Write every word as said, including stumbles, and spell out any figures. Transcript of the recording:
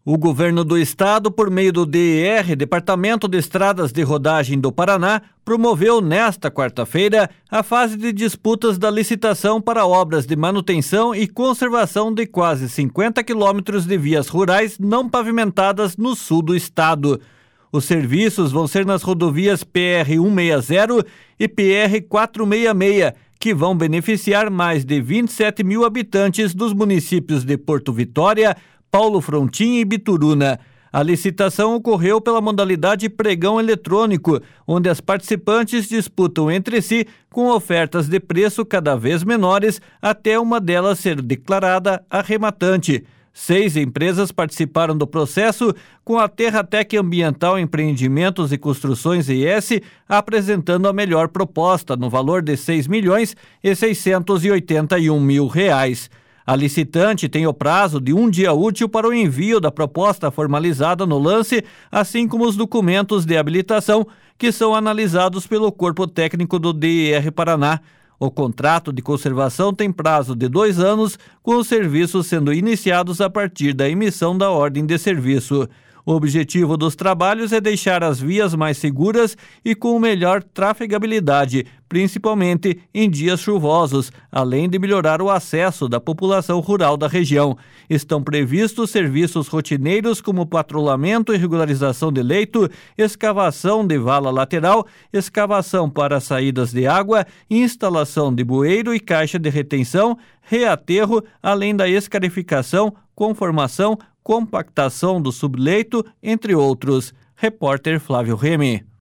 O governo do estado, por meio do D E R, Departamento de Estradas de Rodagem do Paraná, promoveu nesta quarta-feira a fase de disputas da licitação para obras de manutenção e conservação de quase cinquenta quilômetros de vias rurais não pavimentadas no sul do estado. Os serviços vão ser nas rodovias P R cento e sessenta e P R quatrocentos e sessenta e seis, que vão beneficiar mais de vinte e sete mil habitantes dos municípios de Porto Vitória, Paulo Frontin e Bituruna. A licitação ocorreu pela modalidade pregão eletrônico, onde as participantes disputam entre si com ofertas de preço cada vez menores até uma delas ser declarada arrematante. Seis empresas participaram do processo, com a Terratec Ambiental Empreendimentos e Construções E S apresentando a melhor proposta, no valor de seis milhões e seiscentos e oitenta e um mil reais. A licitante tem o prazo de um dia útil para o envio da proposta formalizada no lance, assim como os documentos de habilitação, que são analisados pelo Corpo Técnico do D E R Paraná. O contrato de conservação tem prazo de dois anos, com os serviços sendo iniciados a partir da emissão da ordem de serviço. O objetivo dos trabalhos é deixar as vias mais seguras e com melhor trafegabilidade, principalmente em dias chuvosos, além de melhorar o acesso da população rural da região. Estão previstos serviços rotineiros como patrulhamento e regularização de leito, escavação de vala lateral, escavação para saídas de água, instalação de bueiro e caixa de retenção, reaterro, além da escarificação, conformação, compactação do subleito, entre outros. Repórter Flávio Remy.